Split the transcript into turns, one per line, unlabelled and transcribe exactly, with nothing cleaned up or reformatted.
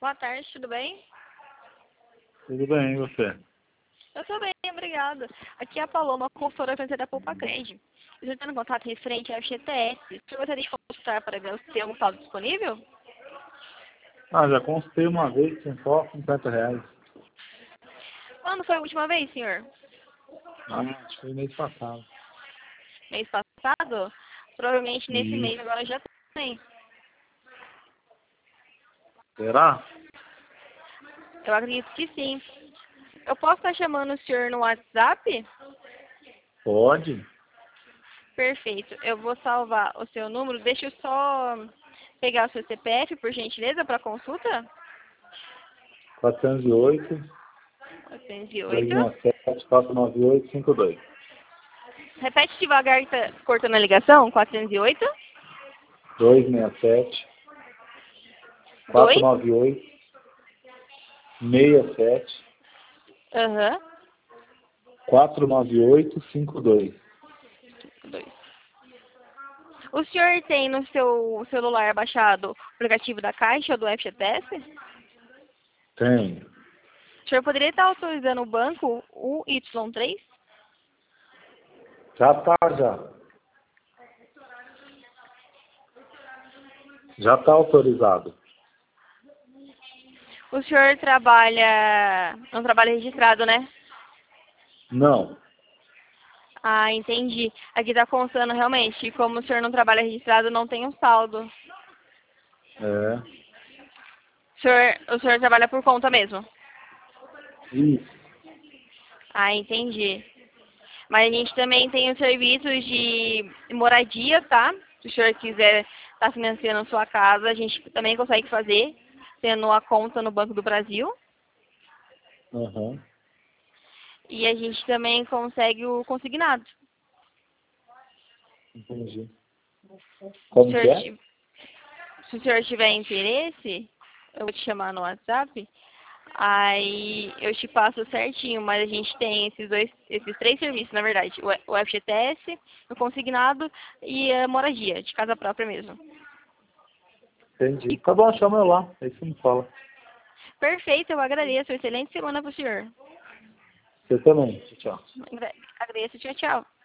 Boa tarde, tudo bem?
Tudo bem, e você?
Eu tô bem, obrigada. Aqui é a Paloma, consultora financeira da Poupa Cred. Eu estou tendo contato referente ao F G T S. Você gostaria de consultar para ver se tem algum saldo disponível?
Ah, já consultei uma vez, tem só cinquenta reais.
Quando foi a última vez, senhor?
Ah, acho que foi mês passado.
Mês passado? Provavelmente nesse mês
Isso.
agora já tem.
Será?
Eu acredito que sim. Eu posso estar chamando o senhor no WhatsApp?
Pode.
Perfeito. Eu vou salvar o seu número. Deixa eu só pegar o seu C P F, por gentileza, para consulta.
quatrocentos e oito,
quatrocentos e
dois
oito.
seis sete, quatro nove oito, cinco dois.
Repete devagar, que tá cortando a ligação. quatrocentos e oito.
dois seis sete, quatro
dois.
nove oito, seis sete,
Aham.
quatro nove oito, cinco dois.
dois. O senhor tem no seu celular baixado o aplicativo da Caixa ou do F G T S?
Tem.
O senhor poderia estar autorizando o banco, o Y três?
Já tá, já. Já tá autorizado.
O senhor trabalha... não trabalha registrado, né?
Não.
Ah, entendi. Aqui tá constando realmente. E como o senhor não trabalha registrado, não tem um saldo.
É.
O senhor, o senhor trabalha por conta mesmo?
Isso.
Ah, entendi. Mas a gente também tem os serviços de moradia, tá? Se o senhor quiser estar financiando a sua casa, a gente também consegue fazer, tendo uma conta no Banco do Brasil.
Aham.
E a gente também consegue o consignado.
Entendi.
Se o
Como que
senhor,
é?
ti- se o senhor tiver interesse, eu vou te chamar no WhatsApp. Aí eu te passo certinho, mas a gente tem esses dois, esses três serviços, na verdade. O o F G T S, o consignado e a moradia, de casa própria mesmo.
Entendi.
E
Tá
co-
bom, chama eu lá. Aí você me fala.
Perfeito, eu agradeço. Excelente semana para o senhor.
Você também. Tchau.
Agra- Agradeço, tchau, tchau.